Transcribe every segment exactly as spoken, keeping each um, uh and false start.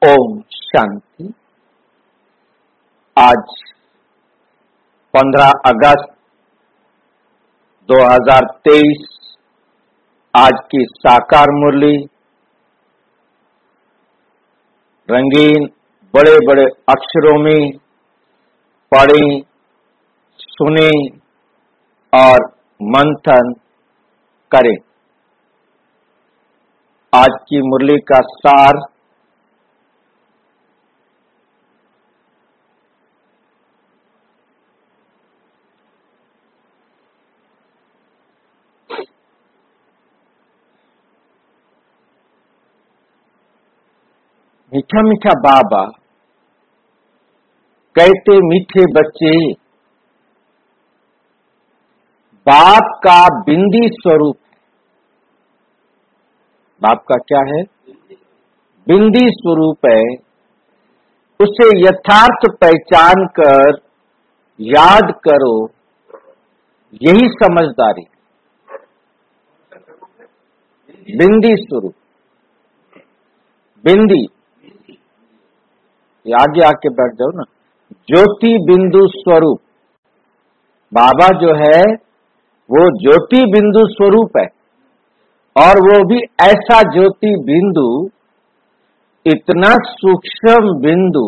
ओम शांति। आज पंद्रह अगस्त दो हज़ार तेईस, आज की साकार मुरली रंगीन बड़े बड़े अक्षरों में पढ़ें, सुने और मंथन करें। आज की मुरली का सार मीठा मीठा बाबा कहते मीठे बच्चे, बाप का बिंदी स्वरूप है। बाप का क्या है? बिंदी स्वरूप है। उसे यथार्थ पहचान कर याद करो, यही समझदारी। बिंदी स्वरूप, बिंदी आगे आके बैठ जाओ ना। ज्योति बिंदु स्वरूप बाबा जो है वो ज्योति बिंदु स्वरूप है, और वो भी ऐसा ज्योति बिंदु, इतना सूक्ष्म बिंदु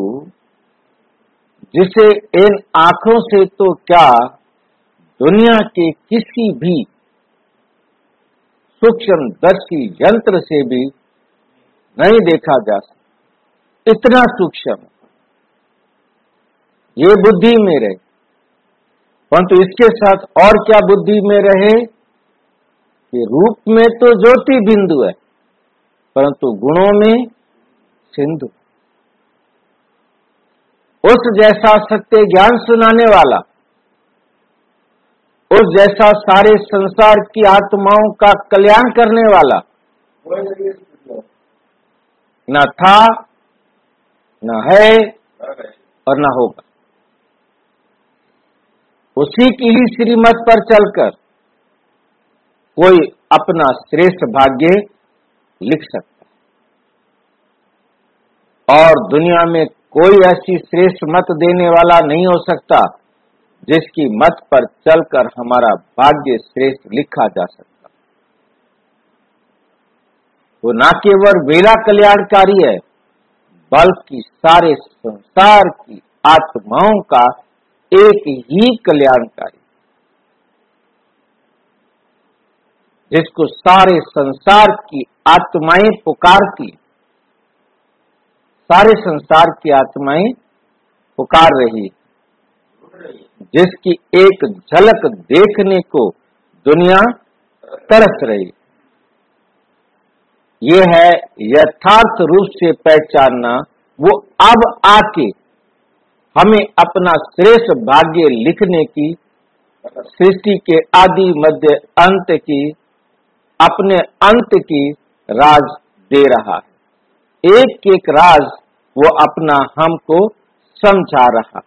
जिसे इन आंखों से तो क्या दुनिया के किसी भी सूक्ष्म दर्शी यंत्र से भी नहीं देखा जा सकता। इतना सूक्ष्म ये बुद्धि में रहे, परंतु इसके साथ और क्या बुद्धि में रहे कि रूप में तो ज्योति बिंदु है, परंतु गुणों में सिंधु। उस जैसा सत्य ज्ञान सुनाने वाला, उस जैसा सारे संसार की आत्माओं का कल्याण करने वाला न था, न है और न होगा। उसी की ही श्रीमत पर चलकर कोई अपना श्रेष्ठ भाग्य लिख सकता है, और दुनिया में कोई ऐसी श्रेष्ठ मत देने वाला नहीं हो सकता जिसकी मत पर चलकर हमारा भाग्य श्रेष्ठ लिखा जा सकता। वो न केवल मेरा कल्याणकारी है, बल्कि सारे संसार की आत्माओं का एक ही कल्याणकारी, जिसको सारे संसार की आत्माएं पुकारती, सारे संसार की आत्माएं पुकार रही, जिसकी एक झलक देखने को दुनिया तरस रही। ये है यथार्थ रूप से पहचानना। वो अब आके हमें अपना श्रेष्ठ भाग्य लिखने की, सृष्टि के आदि मध्य अंत की, अपने अंत की राज दे रहा है। एक एक राज वो अपना हमको समझा रहा।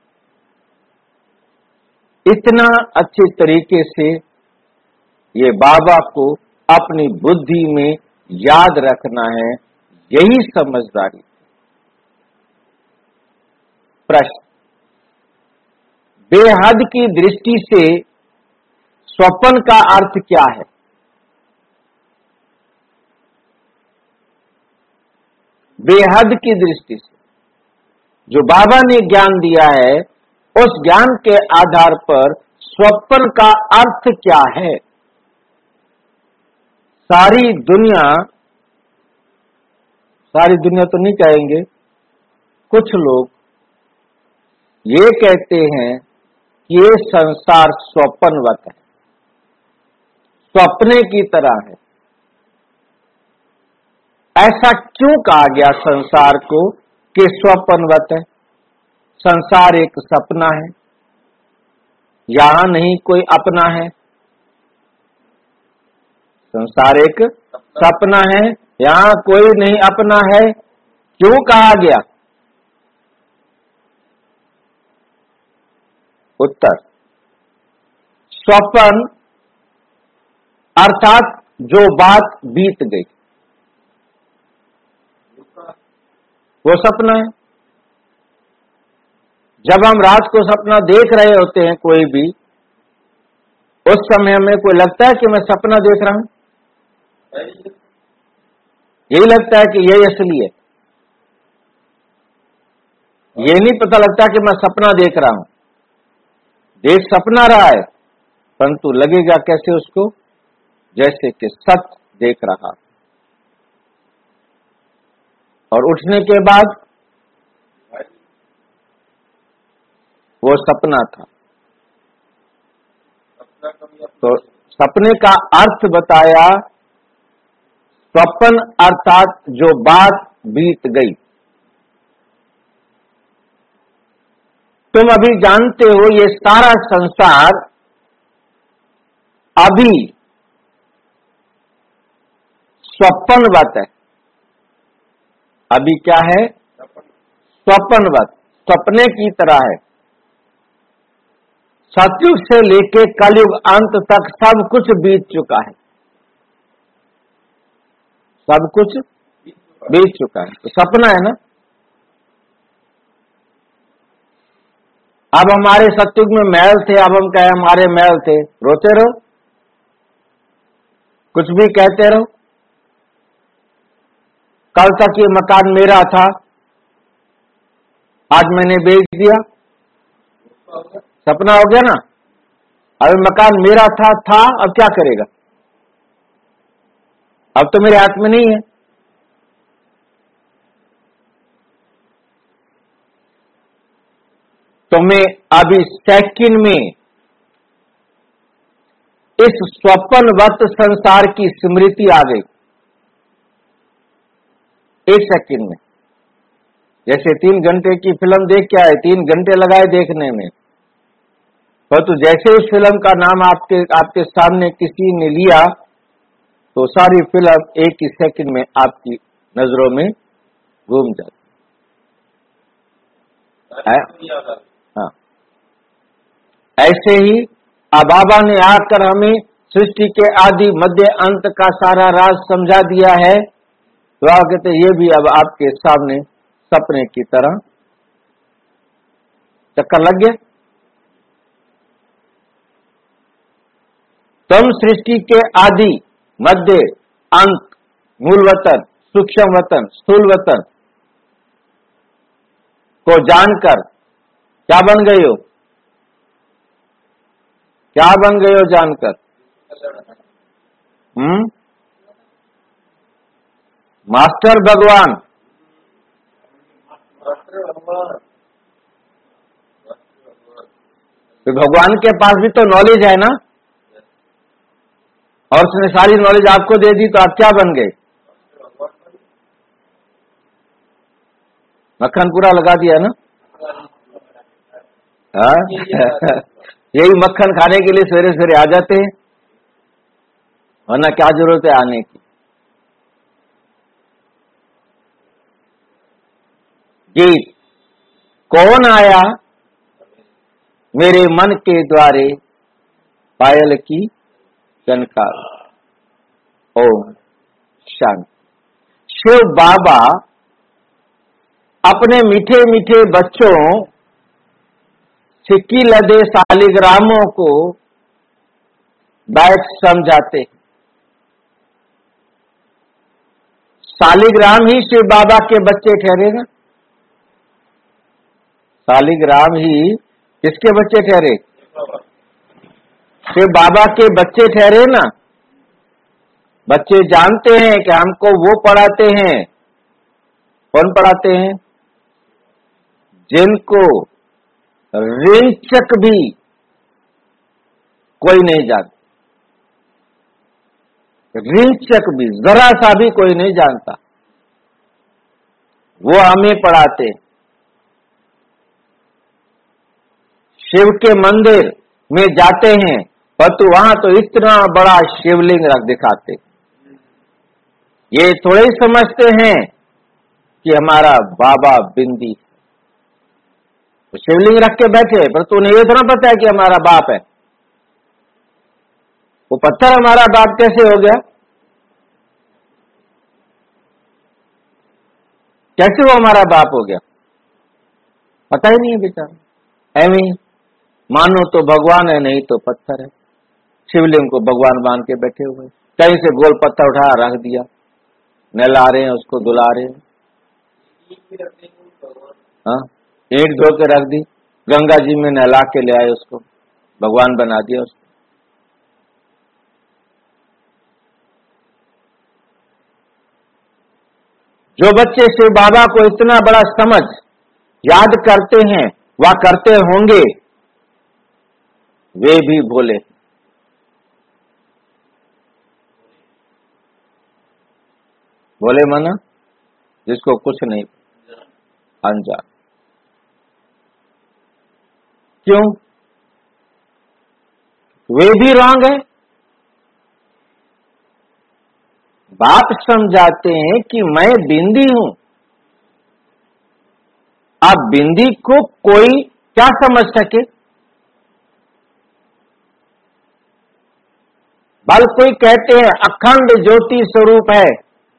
इतना अच्छे तरीके से ये बाबा को अपनी बुद्धि में याद रखना है, यही समझदारी। प्रश्न, बेहद की दृष्टि से स्वप्न का अर्थ क्या है? बेहद की दृष्टि से जो बाबा ने ज्ञान दिया है, उस ज्ञान के आधार पर स्वप्न का अर्थ क्या है? सारी दुनिया, सारी दुनिया तो नहीं कहेंगे, कुछ लोग ये कहते हैं कि ये संसार स्वप्नवत है, स्वप्ने की तरह है। ऐसा क्यों कहा गया संसार को कि स्वप्नवत है? संसार एक सपना है, यहां नहीं कोई अपना है। संसार एक सपना है, यहां कोई नहीं अपना है। क्यों कहा गया? उत्तर, स्वप्न अर्थात जो बात बीत गई, वो सपना है। जब हम रात को सपना देख रहे होते हैं कोई भी, उस समय हमें कोई लगता है कि मैं सपना देख रहा हूं? यही लगता है कि यही असली है। ये नहीं पता लगता कि मैं सपना देख रहा हूं। देख सपना रहा है, परंतु लगेगा कैसे उसको? जैसे कि सच देख रहा। और उठने के बाद वो सपना था। तो सपने का अर्थ बताया, स्वप्न अर्थात जो बात बीत गई। तुम अभी जानते हो ये सारा संसार अभी स्वप्नवत है। अभी क्या है? स्वप्नवत, सपने की तरह है। सतयुग से लेके कलयुग अंत तक सब कुछ बीत चुका है। सब कुछ बीत चुका है, तो सपना है ना। अब हमारे सतयुग में महल थे, अब हम कहें हमारे महल थे, रोते रहो, कुछ भी कहते रहो। कल तक ये मकान मेरा था, आज मैंने बेच दिया, सपना हो गया ना। अब मकान मेरा था था अब क्या करेगा? अब तो मेरे हाथ में नहीं है। तो मैं अभी सेकंड में इस स्वप्नवत संसार की स्मृति आ गई। एक सेकंड में, जैसे तीन घंटे की फिल्म देख के आए, तीन घंटे लगाए देखने में, परंतु तो जैसे उस फिल्म का नाम आपके आपके सामने किसी ने लिया, तो सारी फिल्म एक ही सेकंड में आपकी नजरों में घूम जाती है। हाँ, ऐसे ही अब बाबा ने आकर हमें सृष्टि के आदि मध्य अंत का सारा राज समझा दिया है। तो आप कहते ये भी अब आपके सामने सपने की तरह चक्कर लग गया। तुम सृष्टि के आदि मध्य अंत, मूल वतन, सूक्ष्म वतन, स्थूल वतन को जानकर क्या बन गए हो? क्या बन गए हो जानकर? हम्म मास्टर भगवान। तो भगवान के पास भी तो नॉलेज है ना, और उसने सारी नॉलेज आपको दे दी, तो आप क्या बन गए? मक्खन पूरा लगा दिया ना। हाँ यही मक्खन खाने के लिए सवेरे सवेरे आ जाते हैं, वरना क्या जरूरत है आने की। गीत कौन आया मेरे मन के द्वारे, पायल की जनकार। ओम शांति। शिव बाबा अपने मीठे मीठे बच्चों सिक्की लदे सालिग्रामों को बैठ समझाते। सालिग्राम ही शिव बाबा के बच्चे ठहरे ना। सालिग्राम ही किसके बच्चे ठहरे? शिव बाबा के बच्चे ठहरे ना। बच्चे जानते हैं कि हमको वो पढ़ाते हैं। कौन पढ़ाते हैं? जिनको रिंचक भी कोई नहीं जानता, रिंचक भी जरा सा भी कोई नहीं जानता, वो हमें पढ़ाते। शिव के मंदिर में जाते हैं, परंतु वहां तो इतना बड़ा शिवलिंग रख दिखाते। ये थोड़े ही समझते हैं कि हमारा बाबा बिंदी तो शिवलिंग रख के बैठे, परंतु उन्हें ये तो ना पता है कि हमारा बाप है। वो पत्थर हमारा बाप कैसे हो गया? कैसे वो हमारा बाप हो गया, पता ही नहीं है बेचारा। ऐਵੇਂ मानो तो भगवान है, नहीं तो पत्थर है। शिवलिंग को भगवान मान के बैठे हुए, कहीं से गोल पत्थर उठा रख दिया, नहला रहे हैं उसको, दुला रहे हैं। हाँ, ईंट धो के रख दी, गंगा जी में नहला के ले आए उसको, भगवान बना दिया उसको। जो बच्चे शिव बाबा को इतना बड़ा समझ याद करते हैं, वह करते होंगे, वे भी भोले। भोले माना जिसको कुछ नहीं, अनजान। क्यों? वे भी रॉन्ग है। बाप समझाते हैं कि मैं बिंदी हूं। अब बिंदी को कोई क्या समझ सके? बल कोई कहते हैं अखंड ज्योति स्वरूप है।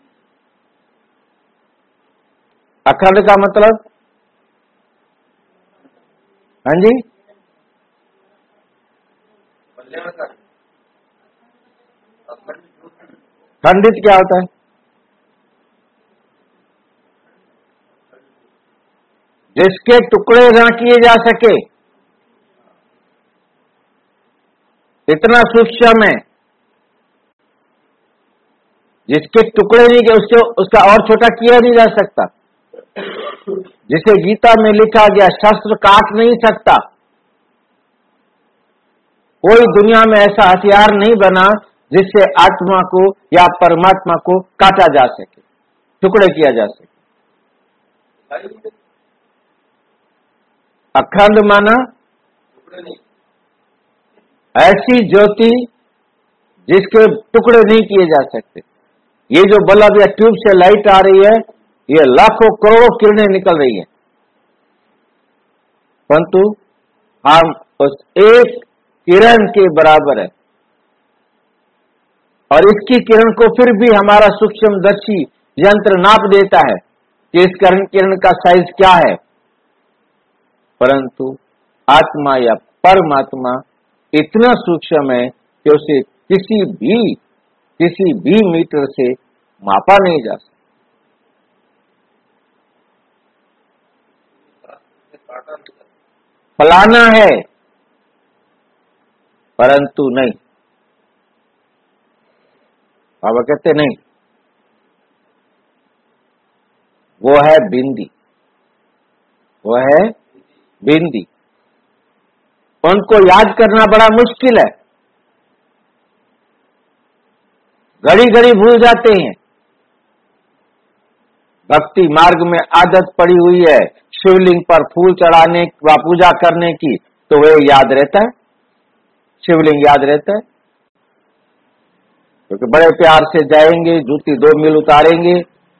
अखंड का मतलब, हाँ जी, खंडित क्या होता है? जिसके टुकड़े ना किए जा सके, इतना सूक्ष्म है। जिसके टुकड़े नहीं किए, उसके उसका और छोटा किया नहीं जा सकता। जिसे गीता में लिखा गया, शस्त्र काट नहीं सकता। कोई दुनिया में ऐसा हथियार नहीं बना जिससे आत्मा को या परमात्मा को काटा जा सके, टुकड़े किया जा सके। अखंड माना ऐसी ज्योति जिसके टुकड़े नहीं किए जा सकते। ये जो बल्ब या ट्यूब से लाइट आ रही है, ये लाखों करोड़ों किरणें निकल रही है, परंतु हम उस एक किरण के बराबर है। और इसकी किरण को फिर भी हमारा सूक्ष्मदर्शी यंत्र नाप देता है कि इस किरण किरण का साइज क्या है, परंतु आत्मा या परमात्मा इतना सूक्ष्म है कि उसे किसी भी किसी भी मीटर से मापा नहीं जा सकता। फलाना है परंतु नहीं, बाबा कहते नहीं, वो है बिंदी, वो है बिंदी। उनको याद करना बड़ा मुश्किल है, घड़ी घड़ी भूल जाते हैं। भक्ति मार्ग में आदत पड़ी हुई है शिवलिंग पर फूल चढ़ाने व पूजा करने की, तो वह याद रहता है, शिवलिंग याद रहता है, क्योंकि बड़े प्यार से जाएंगे, जूती दो मील उतारेंगे,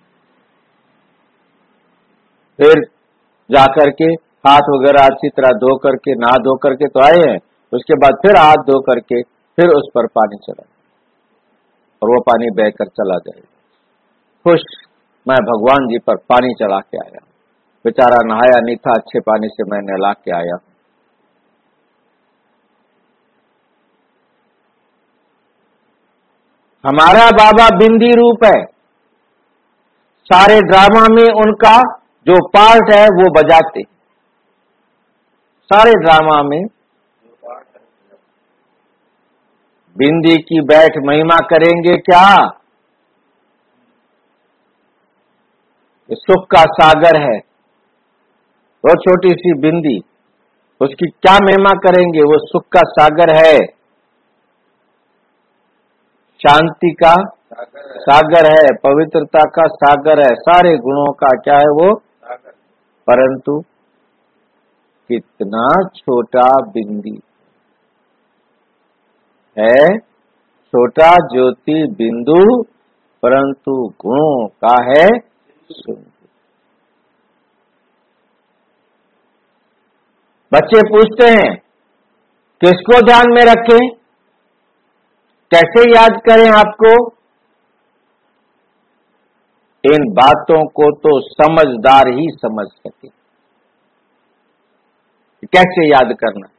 फिर जाकर के हाथ वगैरह अच्छी तरह धो करके, नहा धो करके तो आए हैं, उसके बाद फिर हाथ धो करके फिर उस पर पानी चला और वो पानी बहकर चला जाएगा। खुश, मैं भगवान जी पर पानी चला के आया, बेचारा नहाया नहीं था, अच्छे पानी से मैं नहला के आया। हमारा बाबा बिंदी रूप है। सारे ड्रामा में उनका जो पार्ट है वो बजाते, सारे ड्रामा में बिंदी की बैठ महिमा करेंगे क्या? सुख का सागर है वो छोटी सी बिंदी, उसकी क्या महिमा करेंगे? वो सुख का सागर है, शांति का सागर है, पवित्रता का सागर है, सारे गुणों का क्या है वो, परंतु कितना छोटा बिंदी है, छोटा ज्योति बिंदु, परंतु गुणों का है शून्य। बच्चे पूछते हैं किसको ध्यान में रखें, कैसे याद करें आपको? इन बातों को तो समझदार ही समझ सके। कैसे याद करना,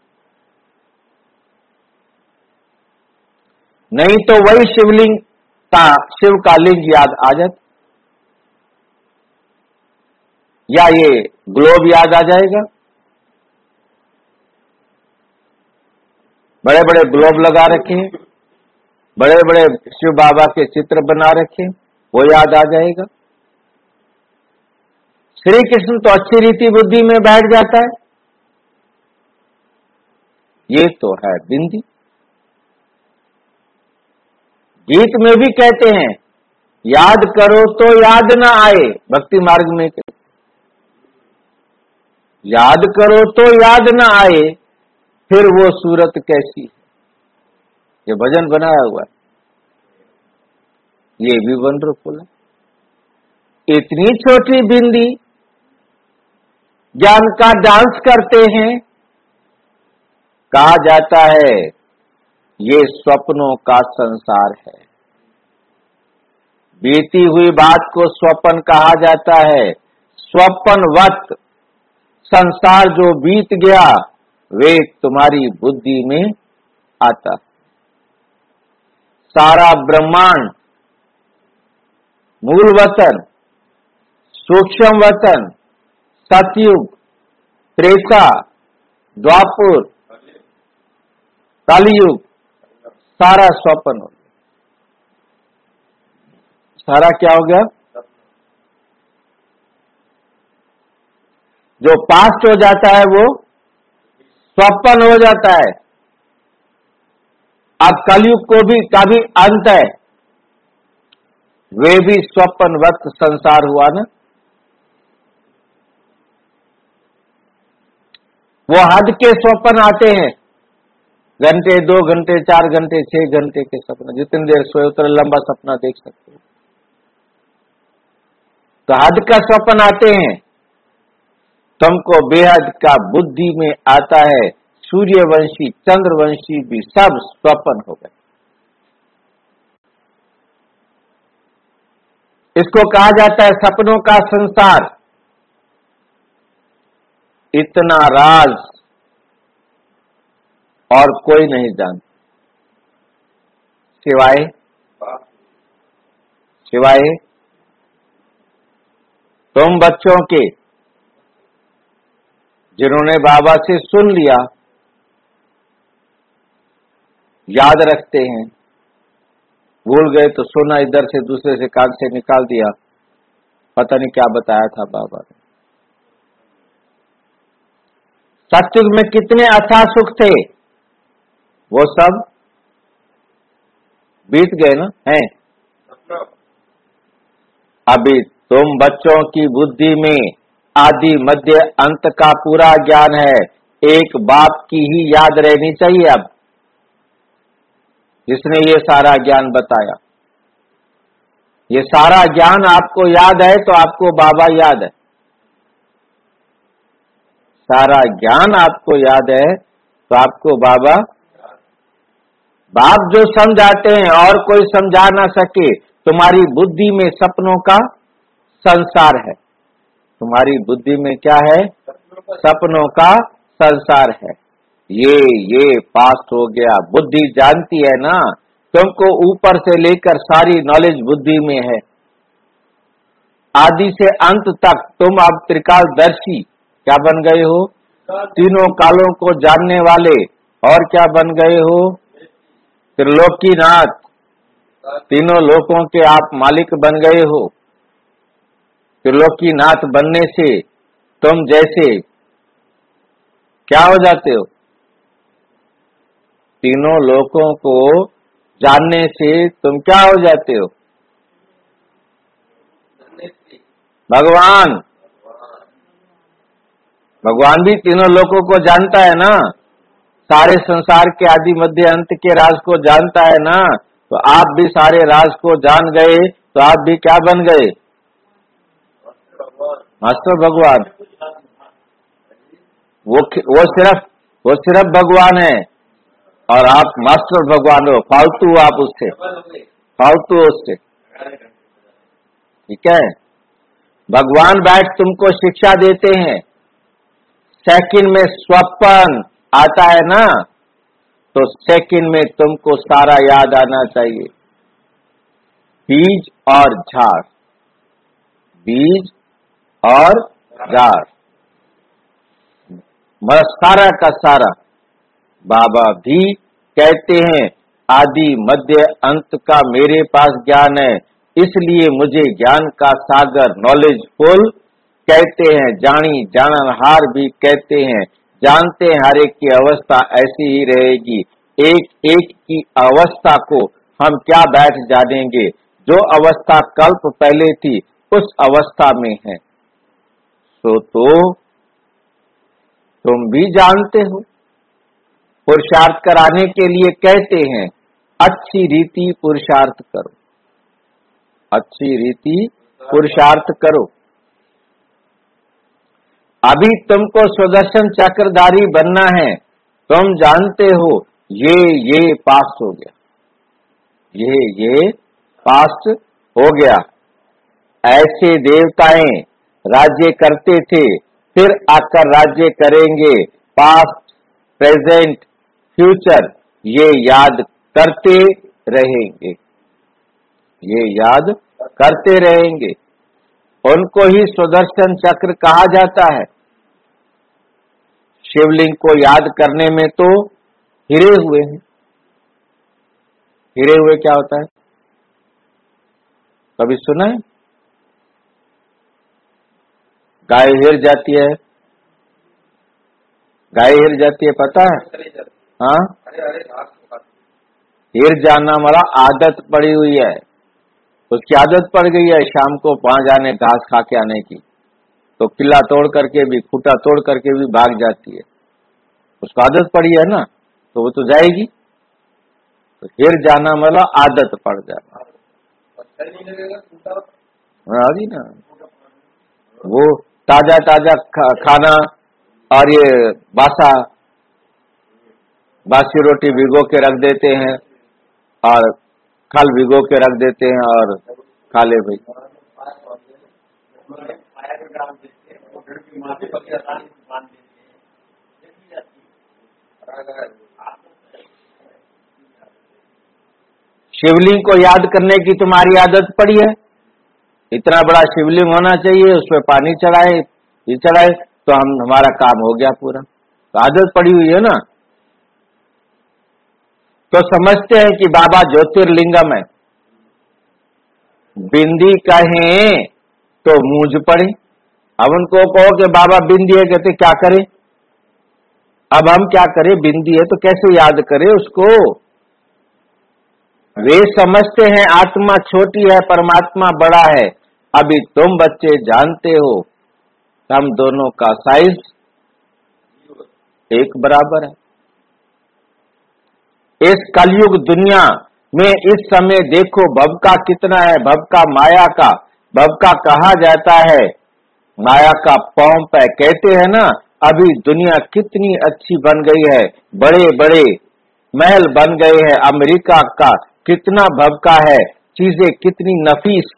नहीं तो वही शिवलिंग का शिव का लिंग याद आ जाता, या ये ग्लोब याद आ जाएगा। बड़े बड़े ग्लोब लगा रखे, बड़े बड़े शिव बाबा के चित्र बना रखे, वो याद आ जाएगा। श्री कृष्ण तो अच्छी रीति बुद्धि में बैठ जाता है। ये तो है बिंदी। गीत में भी कहते हैं याद करो तो याद ना आए, भक्ति मार्ग में याद करो तो याद ना आए, फिर वो सूरत कैसी है। ये भजन बनाया हुआ है, ये भी वंडरफुल है। इतनी छोटी बिंदी ज्ञान का डांस करते हैं। कहा जाता है ये स्वप्नों का संसार है। बीती हुई बात को स्वप्न कहा जाता है। स्वप्नवत संसार जो बीत गया वे तुम्हारी बुद्धि में आता। सारा ब्रह्मांड मूल वतन, सूक्ष्म वतन, सतयुग, त्रेता, द्वापुर, कलयुग, सारा स्वप्न हो गया। सारा क्या हो गया? जो पास्ट हो जाता है वो स्वप्न हो जाता है। अब कलयुग को भी का भी अंत है, वे भी स्वप्नवत संसार हुआ ना। वो हद के स्वप्न आते हैं, घंटे, दो घंटे, चार घंटे, छह घंटे के सपना, जितनी देर सोए उतना लंबा सपना देख सकते हो। तो हद का स्वप्न आते हैं। तुमको बेहद का बुद्धि में आता है। सूर्यवंशी, चंद्रवंशी भी सब स्वप्न हो गए। इसको कहा जाता है सपनों का संसार। इतना राज और कोई नहीं जानता सिवाय सिवाय तुम बच्चों के, जिन्होंने बाबा से सुन लिया, याद रखते हैं। भूल गए तो सुना, इधर से दूसरे से कान से निकाल दिया, पता नहीं क्या बताया था बाबा ने। सत्युग में कितने अथाह सुख थे, वो सब बीत गए ना हैं। अभी तुम बच्चों की बुद्धि में आदि मध्य अंत का पूरा ज्ञान है। एक बाप की ही याद रहनी चाहिए। अब जिसने ये सारा ज्ञान बताया, ये सारा ज्ञान आपको याद है तो आपको बाबा याद है। सारा ज्ञान आपको याद है तो आपको बाबा, बाप जो समझाते हैं और कोई समझा ना सके। तुम्हारी बुद्धि में सपनों का संसार है। तुम्हारी बुद्धि में क्या है? सपनों का संसार है। ये ये पास हो गया। बुद्धि जानती है ना, तुमको ऊपर से लेकर सारी नॉलेज बुद्धि में है। आदि से अंत तक तुम अब त्रिकालदर्शी क्या बन गए हो? तीनों कालों को जानने वाले। और क्या बन गए हो? त्रिलोकीनाथ। तीनों लोकों के आप मालिक बन गए हो। त्रिलोकीनाथ बनने से तुम जैसे क्या हो जाते हो? तीनों लोकों को जानने से तुम क्या हो जाते हो? भगवान। भगवान भी तीनों लोकों को जानता है ना, सारे संसार के आदि मध्य अंत के राज को जानता है ना। तो आप भी सारे राज को जान गए तो आप भी क्या बन गए? मास्टर भगवान। वो वो सिर्फ वो सिर्फ भगवान है और आप मास्टर भगवान हो। फालतू आप उससे, फालतू उससे। ठीक है। भगवान बैठ तुमको शिक्षा देते हैं, सेकंड में स्वप्न आता है ना, तो सेकंड में तुमको सारा याद आना चाहिए। बीज और झाड़, बीज और झाड़, मतलब सारा का सारा। बाबा भी कहते हैं आदि मध्य अंत का मेरे पास ज्ञान है, इसलिए मुझे ज्ञान का सागर नॉलेजफुल कहते हैं। जानी जाननहार भी कहते हैं, जानते हैं हर एक की अवस्था ऐसी ही रहेगी। एक एक की अवस्था को हम क्या बैठ जानेंगे, जो अवस्था कल्प पहले थी उस अवस्था में है। सो तो तुम भी जानते हो। पुरुषार्थ कराने के लिए कहते हैं अच्छी रीति पुरुषार्थ करो, अच्छी रीति पुरुषार्थ करो। अभी तुमको सुदर्शन चक्रधारी बनना है, तुम जानते हो ये ये पास हो गया, ये ये पास हो गया। ऐसे देवताएं राज्य करते थे, फिर आकर राज्य करेंगे। पास्ट, प्रेजेंट, फ्यूचर ये याद करते रहेंगे, ये याद करते रहेंगे। उनको ही सुदर्शन चक्र कहा जाता है। शिवलिंग को याद करने में तो हिरे हुए हैं। हिरे हुए क्या होता है, कभी सुना है? गाय हिर जाती है, गाय हिर जाती है, पता है? हाँ, हिर जाना हमारा आदत पड़ी हुई है, उसकी आदत पड़ गई है शाम को वहां जाने घास खा के आने की, तो किला तोड़ करके भी, खूटा तोड़ करके भी भाग जाती है। उसको आदत पड़ी है ना, तो वो तो जाएगी। तो हिर जाना मतलब आदत पड़ जाना। आदि ना वो ताजा ताजा खाना और ये बासा बासी रोटी भिगो के रख देते हैं और खल भिगो के रख देते हैं और खा ले भाई। शिवलिंग को याद करने की तुम्हारी आदत पड़ी है, इतना बड़ा शिवलिंग होना चाहिए, उसमें पानी चढ़ाए, ये चढ़ाए तो हम हमारा काम हो गया पूरा। तो आदत पड़ी हुई है ना। तो समझते हैं कि बाबा ज्योतिर्लिंगम है। बिंदी कहें तो मूंझ पड़े। अब उनको कहो कि बाबा बिंदी है, कहते क्या करें? अब हम क्या करें? बिंदी है तो कैसे याद करें उसको? वे समझते हैं आत्मा छोटी है, परमात्मा बड़ा है। अभी तुम बच्चे जानते हो हम दोनों का साइज एक बराबर है। इस कलयुग दुनिया में इस समय देखो भव का कितना है, भव का माया का, भव का कहा जाता है माया का पौंप है, कहते हैं ना। अभी दुनिया कितनी अच्छी बन गई है, बड़े बड़े महल बन गए हैं। अमेरिका का कितना भव का है, चीजें कितनी नफीस,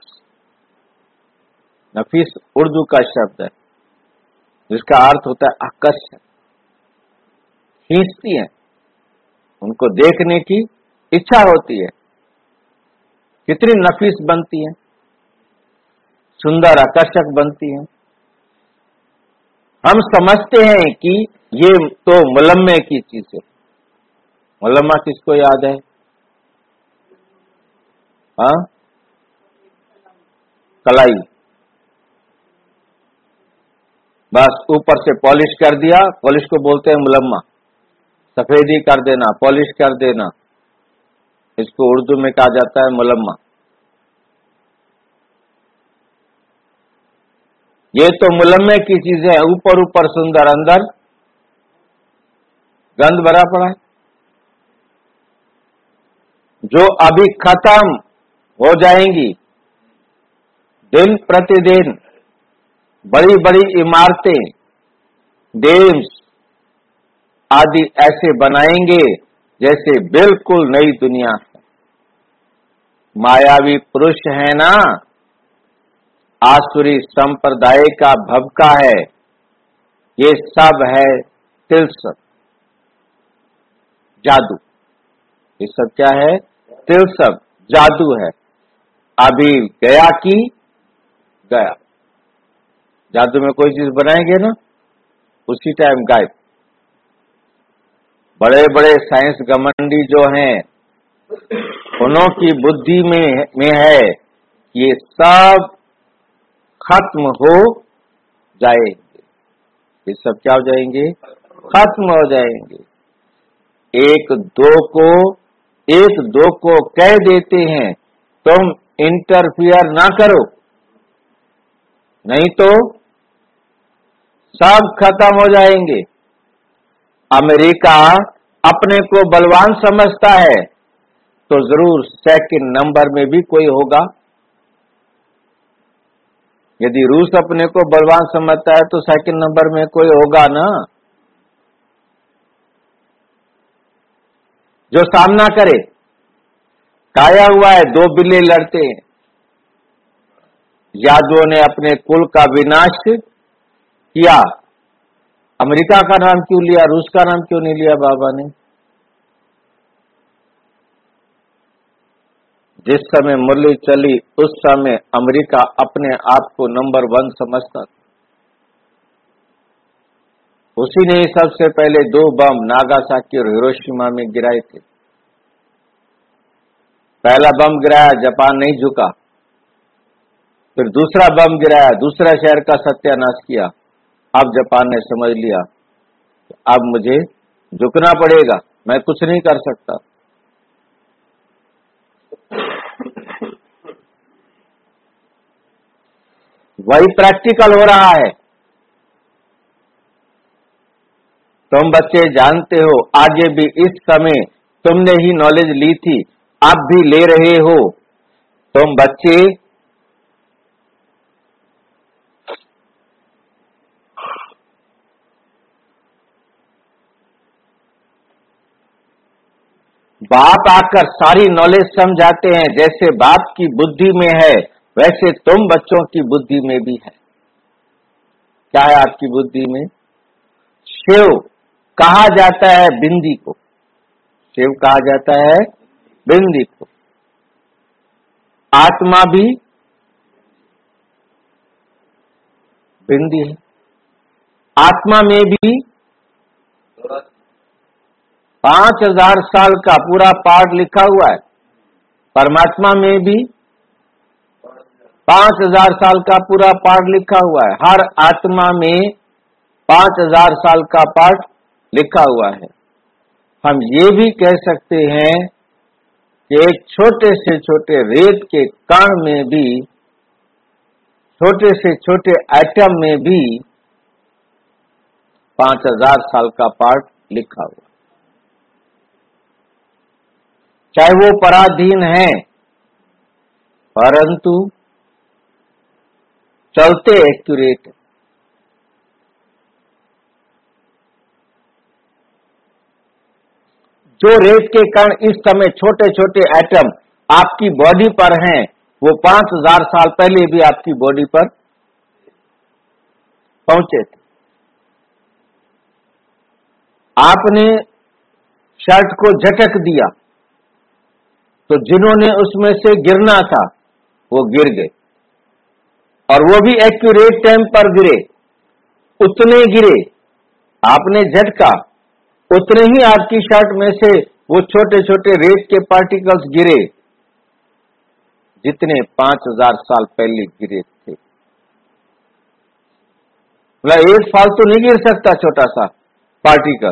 नफीस उर्दू का शब्द है जिसका अर्थ होता है आकर्षण, खींचती है, उनको देखने की इच्छा होती है। कितनी नफीस बनती है, सुंदर आकर्षक बनती है। हम समझते हैं कि ये तो मुलम्मे की चीज है। मुलम्मा किसको याद है? हाँ, कलाई, बस ऊपर से पॉलिश कर दिया, पॉलिश को बोलते हैं मुलम्मा। सफेदी कर देना, पॉलिश कर देना, इसको उर्दू में कहा जाता है मुलम्मा। ये तो मुलम्मे की चीजें है, ऊपर ऊपर सुंदर, अंदर गंद भरा पड़ा है। जो अभी खत्म हो जाएंगी, दिन प्रतिदिन बड़ी बड़ी इमारतें, डैम्स आदि ऐसे बनाएंगे जैसे बिल्कुल नई दुनिया है। मायावी पुरुष है ना, आसुरी संप्रदाय का भभका है, ये सब है तिलस्म, जादू। ये सब क्या है? तिलस्म, जादू है। अभी गया की गया। जादू में कोई चीज बनाएंगे ना, उसी टाइम गायब। बड़े बड़े साइंस घमंडी जो हैं, उन्हों की बुद्धि में में है ये सब खत्म हो जाएंगे। ये सब क्या हो जाएंगे? खत्म हो जाएंगे। एक दो को एक दो को कह देते हैं तुम इंटरफियर ना करो, नहीं तो सब खत्म हो जाएंगे। अमेरिका अपने को बलवान समझता है तो जरूर सेकंड नंबर में भी कोई होगा। यदि रूस अपने को बलवान समझता है तो सेकंड नंबर में कोई होगा ना, जो सामना करे। काया हुआ है, दो बिल्ले लड़ते हैं। यादवों ने अपने कुल का विनाश किया। अमेरिका का नाम क्यों लिया, रूस का नाम क्यों नहीं लिया बाबा ने? जिस समय मुरली चली उस समय अमेरिका अपने आप को नंबर वन समझता था। उसी ने सबसे पहले दो बम नागासाकी और हिरोशिमा में गिराए थे। पहला बम गिराया, जापान नहीं झुका। फिर दूसरा बम गिराया, दूसरा शहर का सत्यानाश किया। अब जापान ने समझ लिया अब मुझे झुकना पड़ेगा, मैं कुछ नहीं कर सकता। वही प्रैक्टिकल हो रहा है। तुम बच्चे जानते हो, आगे भी इस समय तुमने ही नॉलेज ली थी, आप भी ले रहे हो। तुम बच्चे बाप आकर सारी नॉलेज समझाते हैं। जैसे बाप की बुद्धि में है वैसे तुम बच्चों की बुद्धि में भी है। क्या है आपकी बुद्धि में? शिव कहा जाता है बिंदी को, शिव कहा जाता है बिंदी को। आत्मा भी बिंदी है। आत्मा में भी पांच हजार साल का पूरा पाठ लिखा हुआ है। परमात्मा में भी पांच हजार साल का पूरा पाठ लिखा हुआ है। हर आत्मा में पांच हजार साल का पाठ लिखा हुआ है। हम ये भी कह सकते हैं कि एक छोटे से छोटे रेत के कण में भी, छोटे से छोटे एटम में भी पांच हजार साल का पाठ लिखा हुआ। चाहे वो पराधीन है परंतु चलते एक्यूरेट है। जो रेत के कण इस समय छोटे छोटे एटम आपकी बॉडी पर हैं, वो पांच हजार साल पहले भी आपकी बॉडी पर पहुंचे थे। आपने शर्ट को झटक दिया तो जिन्होंने उसमें से गिरना था वो गिर गए, और वो भी एक्यूरेट टाइम पर गिरे। उतने गिरे, आपने झटका, उतने ही आपकी शर्ट में से वो छोटे छोटे रेत के पार्टिकल्स गिरे जितने पांच हजार साल पहले गिरे थे। मतलब एक फालतू नहीं गिर सकता छोटा सा पार्टिकल।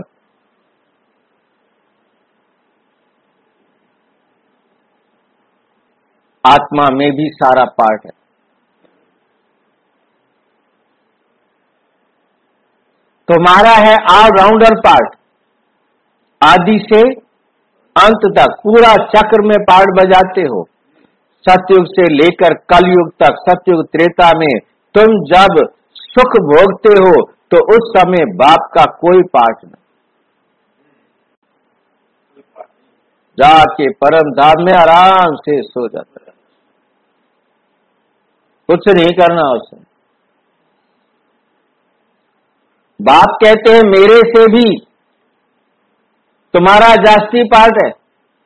आत्मा में भी सारा पार्ट है। तुम्हारा है ऑलराउंडर पार्ट, आदि से अंत तक पूरा चक्र में पार्ट बजाते हो। सतयुग से लेकर कलयुग तक, सतयुग त्रेता में तुम जब सुख भोगते हो तो उस समय बाप का कोई पार्ट नहीं। जाके परम धाम में आराम से सो जाता है। कुछ नहीं करना उससे। बाप कहते हैं मेरे से भी तुम्हारा जास्ती पार्ट है।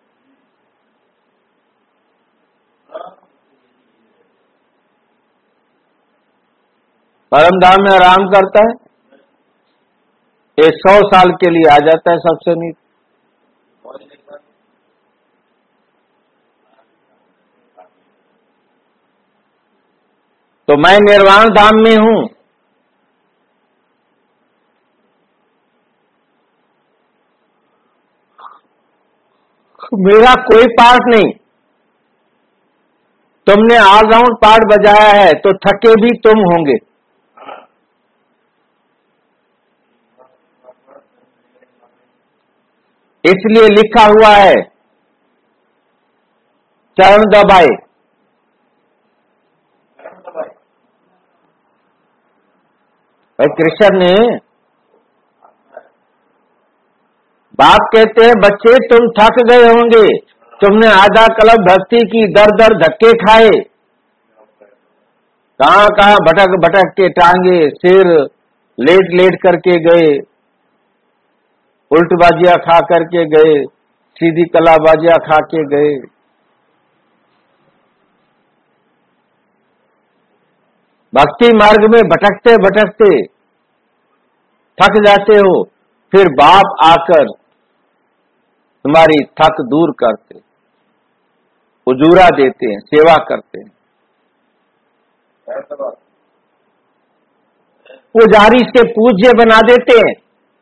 परम धाम में आराम करता है, ये सौ साल के लिए आ जाता है सबसे नीचे। तो मैं निर्वाण धाम में हूं, मेरा कोई पार्ट नहीं। तुमने ऑलराउंड पार्ट बजाया है तो थके भी तुम होंगे। इसलिए लिखा हुआ है चरण दबाए। भाई कृष्ण ने, बाप कहते हैं बच्चे तुम थक गए होंगे, तुमने आधा कल्प भक्ति की, दर दर धक्के खाए, कहां कहां भटक भटक के टांगे सिर लेट लेट करके गए, उल्ट बाजिया खा करके गए, सीधी कला बाजिया खा के गए। भक्ति मार्ग में भटकते भटकते थक जाते हो, फिर बाप आकर तुम्हारी थक दूर करते, उजूरा देते हैं, सेवा करते हैं। पुजारी से पूज्य बना देते हैं।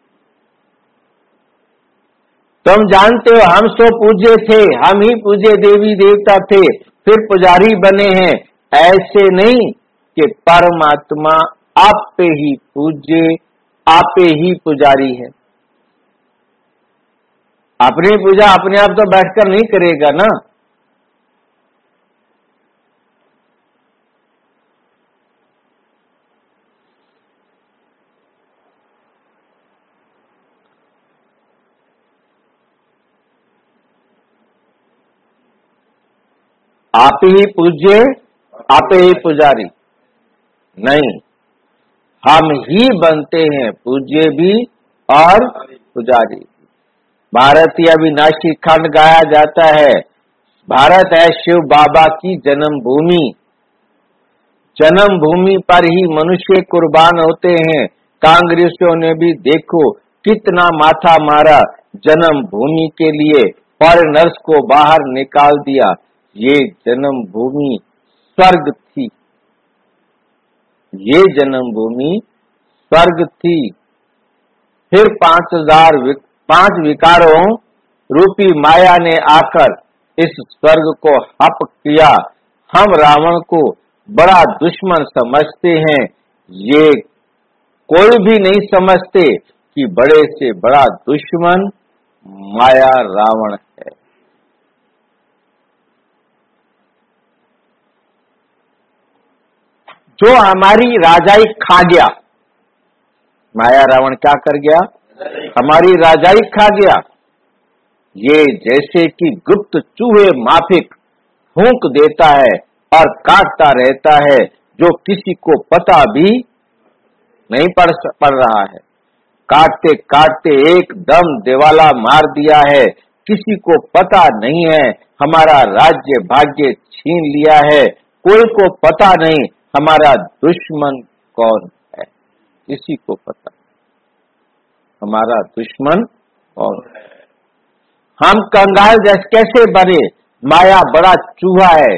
तुम जानते हो हम सो पूज्य थे, हम ही पूज्य देवी देवता थे, फिर पुजारी बने हैं। ऐसे नहीं कि परमात्मा आप पे ही पूज्य, आप पे ही पुजारी है। अपनी पूजा अपने आप तो बैठकर नहीं करेगा ना। आप ही पूज्य, आप ही पुजारी नहीं, हम ही बनते हैं पूज्य भी और पुजारी। भारतीय अविनाशी खंड गाया जाता है, भारत है शिव बाबा की जन्मभूमि, जन्मभूमि पर ही मनुष्य कुर्बान होते हैं। कांग्रेसियों ने भी देखो कितना माथा मारा जन्मभूमि के लिए, फॉरेनर्स को बाहर निकाल दिया। ये जन्मभूमि स्वर्ग थी, ये जन्मभूमि स्वर्ग थी। फिर पांच हजार पांच विकारों रूपी माया ने आकर इस स्वर्ग को हप किया। हम रावण को बड़ा दुश्मन समझते हैं, ये कोई भी नहीं समझते कि बड़े से बड़ा दुश्मन माया रावण है। जो हमारी राजाई खा गया, माया रावण क्या कर गया? हमारी राजाई खा गया। ये जैसे कि गुप्त चूहे माफिक फूंक देता है और काटता रहता है, जो किसी को पता भी नहीं पड़ पड़ रहा है। काटते काटते एकदम दिवाला मार दिया है, किसी को पता नहीं है, हमारा राज्य भाग्य छीन लिया है। कोई को पता नहीं हमारा दुश्मन कौन है, किसी को पता हमारा दुश्मन कौन है। हम कंगाल जैसे कैसे बने? माया बड़ा चूहा है।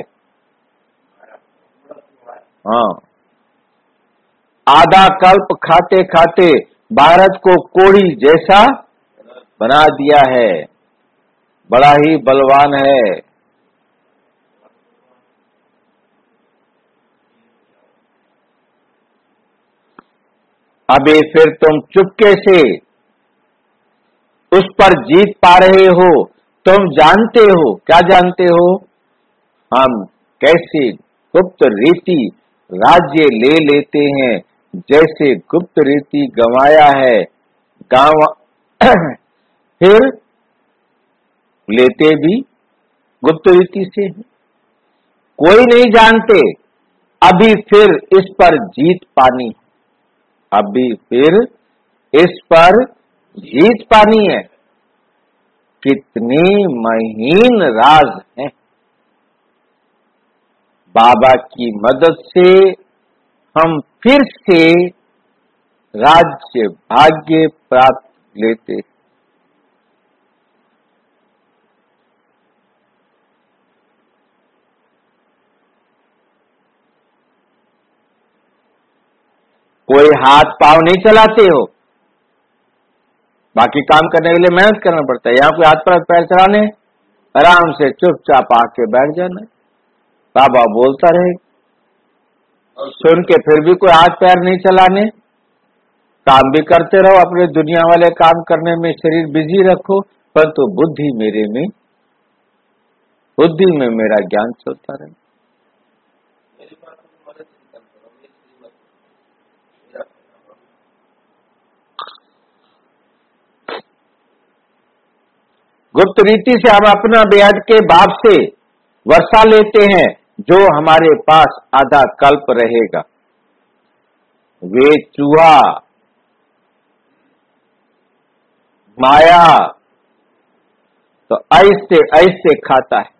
हाँ, आधा कल्प खाते खाते भारत को कोड़ी जैसा बना दिया है, बड़ा ही बलवान है। अबे फिर तुम चुपके से उस पर जीत पा रहे हो। तुम जानते हो, क्या जानते हो? हम कैसे गुप्त रीति राज्य ले लेते हैं, जैसे गुप्त रीति गंवाया है, गांव फिर लेते भी गुप्त रीति से। कोई नहीं जानते अभी फिर इस पर जीत पानी है। अभी फिर इस पर जीत पानी है। कितने महीन राज हैं। बाबा की मदद से हम फिर से राज्य भाग्य प्राप्त लेते। कोई हाथ पांव नहीं चलाते हो, बाकी काम करने के लिए मेहनत करना पड़ता है। यहाँ कोई हाथ पर पैर चलाने, आराम से चुपचाप आके बैठ जाना, बाबा बोलता रहे। सुन के फिर भी कोई हाथ पैर नहीं चलाने, काम भी करते रहो, अपने दुनिया वाले काम करने में शरीर बिजी रखो, परंतु तो बुद्धि मेरे में बुद्धि में मेरा ज्ञान चलता रहे। गुप्त रीति से हम अपना बेहद के बाप से वर्षा लेते हैं, जो हमारे पास आधा कल्प रहेगा। वे चूहा माया तो ऐसे ऐसे खाता है,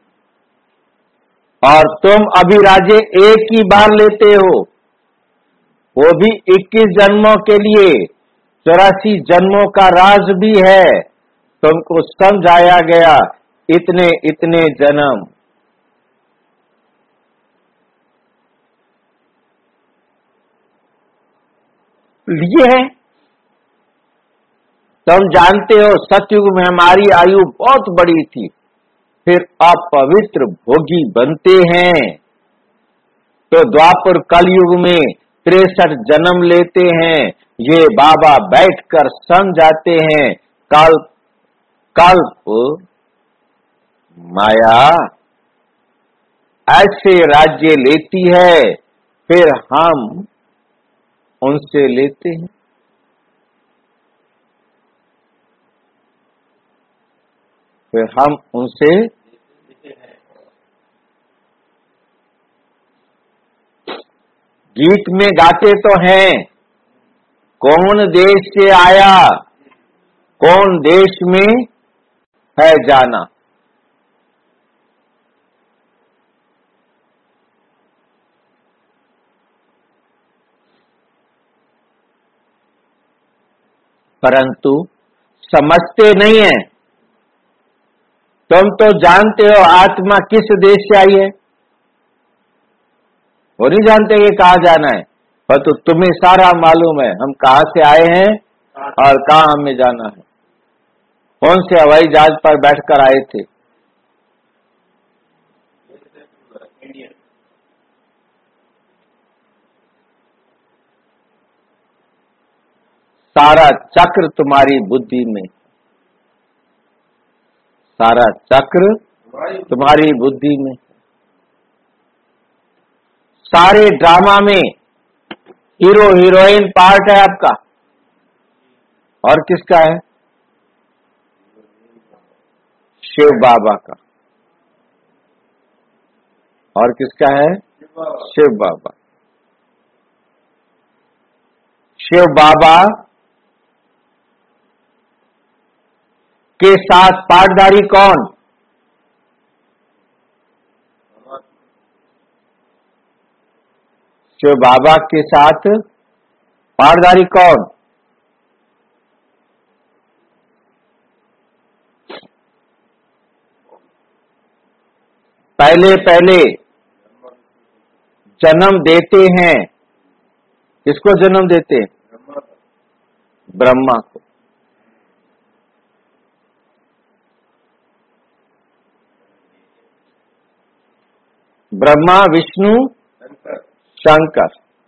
और तुम अभिराजे एक ही बार लेते हो, वो भी इक्कीस जन्मों के लिए। चौरासी जन्मों का राज भी है, तुमको समझाया गया। इतने इतने जन्म लिए हैं। तुम जानते हो सतयुग में हमारी आयु बहुत बड़ी थी, फिर अपवित्र भोगी बनते हैं तो द्वापर कलयुग में तिरसठ जन्म लेते हैं। ये बाबा बैठकर समझाते हैं। कल्प कल्प माया ऐसे राज्य लेती है, फिर हम उनसे लेते हैं। फिर हम उनसे गीत में गाते तो हैं, कौन देश से आया, कौन देश में है जाना। परंतु समझते नहीं है। तुम तो जानते हो आत्मा किस देश से आई है, वो नहीं जानते कि कहाँ जाना है, पर तो तुम्हें सारा मालूम है हम कहाँ से आए हैं और कहाँ हमें जाना है। कौन से हवाई जहाज पर बैठकर आए थे। सारा चक्र तुम्हारी बुद्धि में, सारा चक्र तुम्हारी बुद्धि में। सारे ड्रामा में हीरो हीरोइन पार्ट है आपका, और किसका है? शिव बाबा का। और किसका है? शिव बाबा। शिव बाबा के साथ पार्टदारी कौन? शिव बाबा के साथ पार्टदारी कौन? पहले पहले जन्म देते हैं। किसको जन्म देते हैं? ब्रह्मा को। ब्रह्मा, विष्णु, शंकर।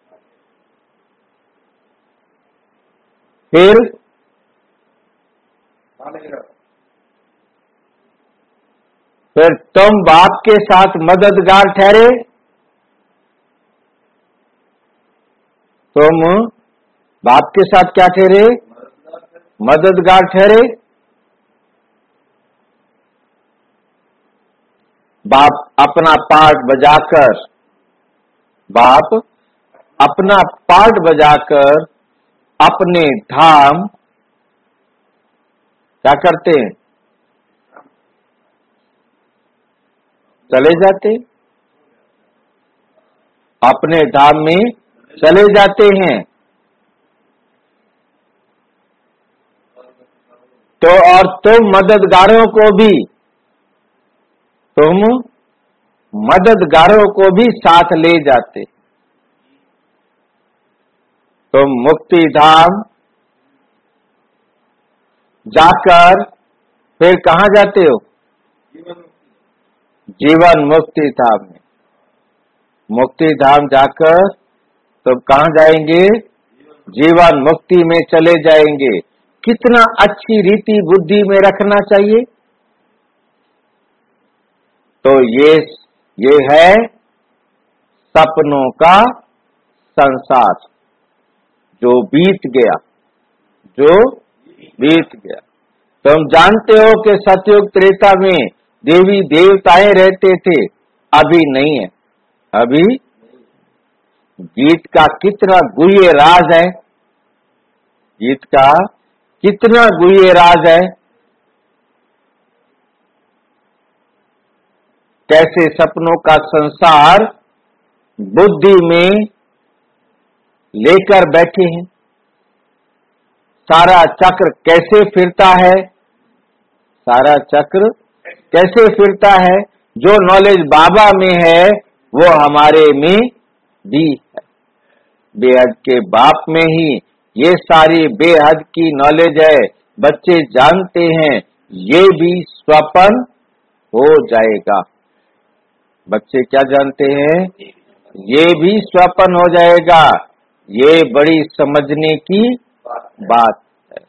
फिर फिर तुम बाप के साथ मददगार ठहरे। तुम बाप के साथ क्या ठहरे? मददगार ठहरे। बाप अपना पार्ट बजाकर बाप अपना पार्ट बजाकर अपने धाम क्या करते हैं, चले जाते, अपने धाम में चले जाते हैं। तो और तुम मददगारों को भी तुम मददगारों को भी साथ ले जाते। तुम मुक्ति धाम जाकर फिर कहाँ जाते हो, जीवन मुक्ति धाम में। मुक्ति धाम जाकर तुम कहाँ जाएंगे, जीवन मुक्ति में चले जाएंगे। कितना अच्छी रीति बुद्धि में रखना चाहिए। तो ये ये है सपनों का संसार जो बीत गया, जो बीत गया। तुम जानते हो कि सतयुग त्रेता में देवी देवताएं रहते थे, अभी नहीं है। अभी गीत का कितना गुह्य राज है, गीत का कितना गुह्य राज है। कैसे सपनों का संसार बुद्धि में लेकर बैठे हैं, सारा चक्र कैसे फिरता है, सारा चक्र कैसे फिरता है। जो नॉलेज बाबा में है वो हमारे में भी है। बेहद के बाप में ही ये सारी बेहद की नॉलेज है। बच्चे जानते हैं ये भी स्वप्न हो जाएगा। बच्चे क्या जानते हैं, ये भी स्वप्न हो जाएगा। ये बड़ी समझने की बात है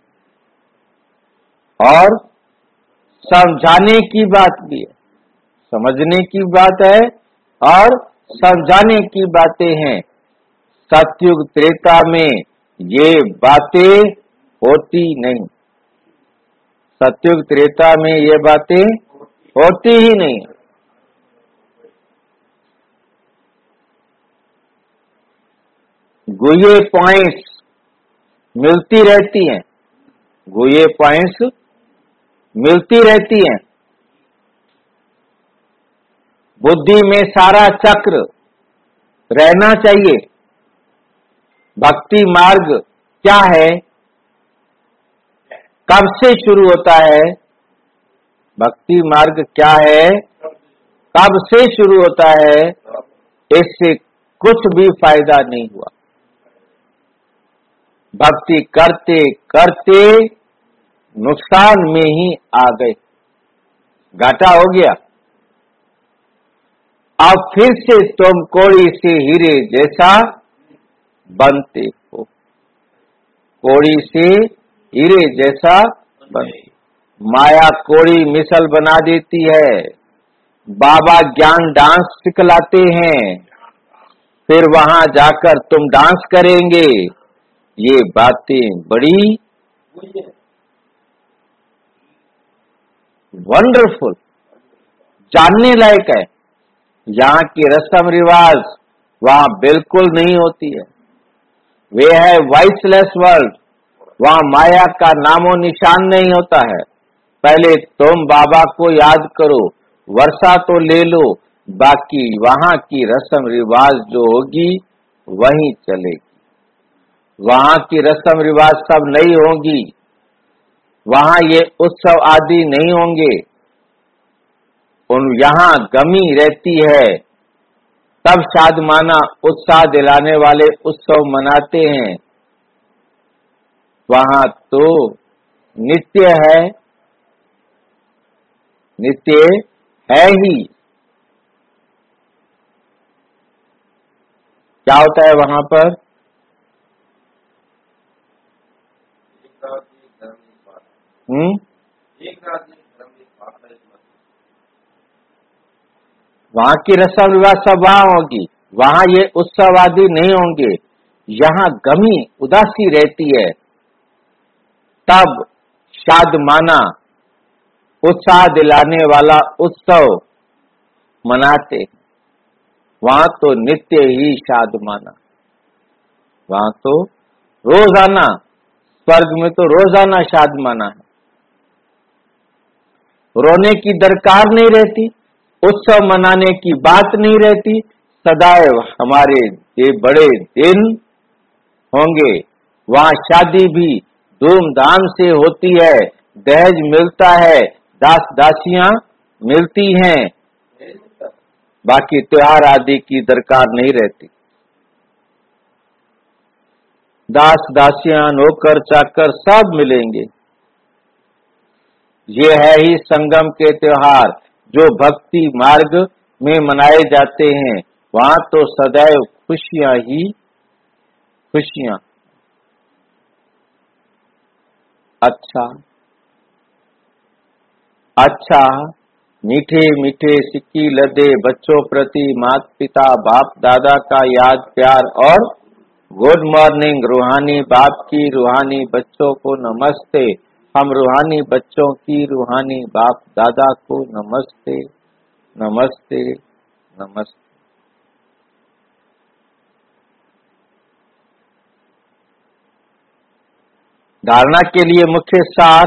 और समझाने की बात भी है। समझने की बात है और समझाने की बातें हैं। सतयुग त्रेता में ये बातें होती नहीं, सतयुग त्रेता में ये बातें होती ही नहीं। गुह्य पॉइंट्स मिलती रहती हैं, गुह्य पॉइंट्स मिलती रहती हैं। बुद्धि में सारा चक्र रहना चाहिए। भक्ति मार्ग क्या है, कब से शुरू होता है, भक्ति मार्ग क्या है, कब से शुरू होता है, इससे कुछ भी फायदा नहीं हुआ। भक्ति करते करते नुकसान में ही आ गए, घाटा हो गया। अब फिर से तुम कौड़ी से हीरे जैसा बनते हो, कौड़ी से हीरे जैसा बनते। माया कौड़ी मिसल बना देती है। बाबा ज्ञान डांस सिखलाते हैं, फिर वहां जाकर तुम डांस करेंगे। ये बातें बड़ी वंडरफुल, जानने लायक है। यहाँ की रस्म रिवाज वहां बिल्कुल नहीं होती है। वे है वॉइसलेस वर्ल्ड, वहां माया का नामो निशान नहीं होता है। पहले तुम बाबा को याद करो, वर्षा तो ले लो, बाकी वहां की रस्म रिवाज जो होगी वही चलेगी। वहां की रस्म रिवाज सब नहीं होगी, वहां ये उत्सव आदि नहीं होंगे। उन यहाँ गमी रहती है, तब शादमाना उत्साह दिलाने वाले उत्सव मनाते हैं। वहां तो नित्य है, नित्य है ही। क्या होता है वहां पर, हम्म वहां की रस्म रिवाज सब वहां होगी, वहां ये उत्सव आदि नहीं होंगे। यहाँ गमी उदासी रहती है, तब शादमाना उत्साह दिलाने वाला उत्सव मनाते। वहां तो नित्य ही शादमाना, वहां तो रोजाना, स्वर्ग में तो रोजाना शादमाना है। रोने की दरकार नहीं रहती, उत्सव मनाने की बात नहीं रहती, सदैव हमारे ये बड़े दिन होंगे। वहां शादी भी धूमधाम से होती है, दहेज मिलता है, दास दासियां मिलती हैं, बाकी त्योहार आदि की दरकार नहीं रहती। दास दासियां, नौकर चाकर सब मिलेंगे। ये है ही संगम के त्योहार जो भक्ति मार्ग में मनाए जाते हैं। वहां तो सदैव खुशियां ही खुशियां। अच्छा अच्छा मीठे मीठे सिक्की लदे बच्चों प्रति माता पिता बाप दादा का याद प्यार और गुड मॉर्निंग। रूहानी बाप की रूहानी बच्चों को नमस्ते। हम रूहानी बच्चों की रूहानी बाप दादा को नमस्ते नमस्ते नमस्ते। धारणा के लिए मुख्य सार,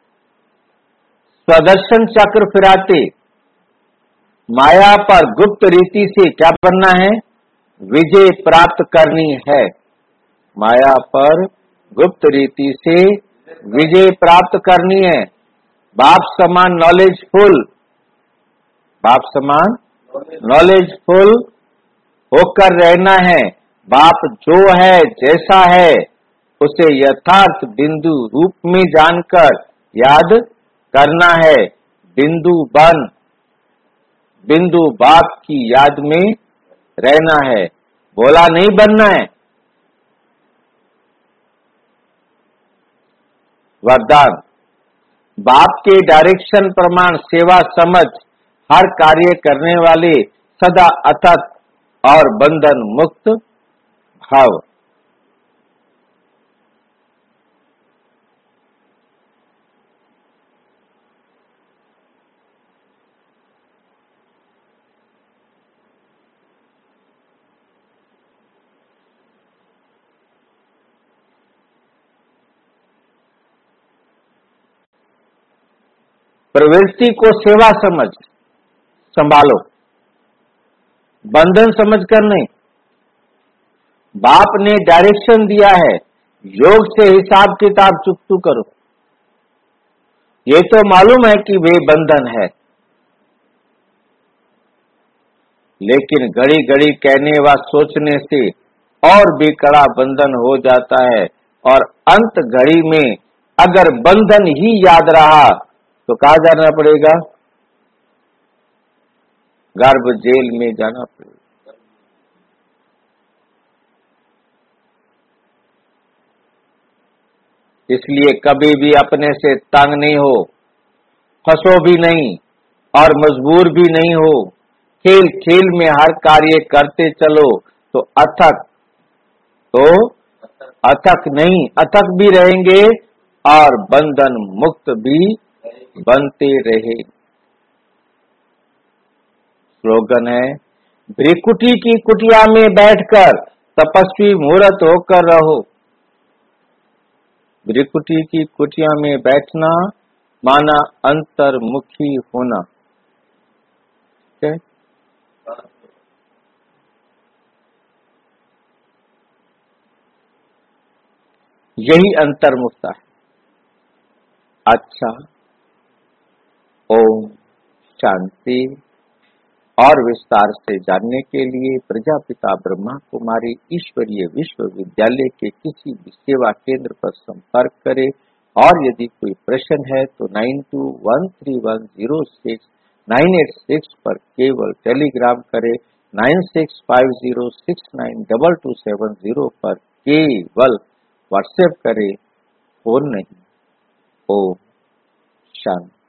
स्वदर्शन चक्र फिराते माया पर गुप्त रीति से क्या बनना है? विजय प्राप्त करनी है। माया पर गुप्त रीति से विजय प्राप्त करनी है। बाप समान नॉलेजफुल, बाप समान नॉलेजफुल होकर रहना है। बाप जो है जैसा है उसे यथार्थ बिंदु रूप में जानकर याद करना है। बिंदु बन बिंदु बाप की याद में रहना है, भोला नहीं बनना है। वरदान, बाप के डायरेक्शन प्रमाण सेवा समझ हर कार्य करने वाले सदा अथक और बंधन मुक्त भाव। प्रवृत्ति को सेवा समझ संभालो, बंधन समझकर नहीं। बाप ने डायरेक्शन दिया है, योग से हिसाब किताब चुकतू करो। ये तो मालूम है कि वे बंधन है, लेकिन घड़ी घड़ी कहने व सोचने से और भी कड़ा बंधन हो जाता है। और अंत घड़ी में अगर बंधन ही याद रहा तो कहाँ जाना पड़ेगा? गर्भ जेल में जाना पड़ेगा। इसलिए कभी भी अपने से तंग नहीं हो, फंसो भी नहीं और मजबूर भी नहीं हो। खेल खेल में हर कार्य करते चलो तो अथक तो अथक नहीं अथक भी रहेंगे और बंधन मुक्त भी बनते रहे। स्लोगन है, भ्रिकुटी की कुटिया में बैठकर तपस्वी मूर्त होकर रहो। भ्रिकुटी की कुटिया में बैठना माना अंतर्मुखी होना। ठीक है? यही अंतर्मुखता है। अच्छा, ओम शांति। और विस्तार से जानने के लिए प्रजापिता ब्रह्मा कुमारी ईश्वरीय विश्वविद्यालय के किसी भी सेवा केंद्र पर संपर्क करें। और यदि कोई प्रश्न है तो nine two one three one zero six nine eight six पर केवल टेलीग्राम करें। Nine six five zero six nine double two seven zero पर केवल व्हाट्सएप करें, फोन नहीं। ओम शांति।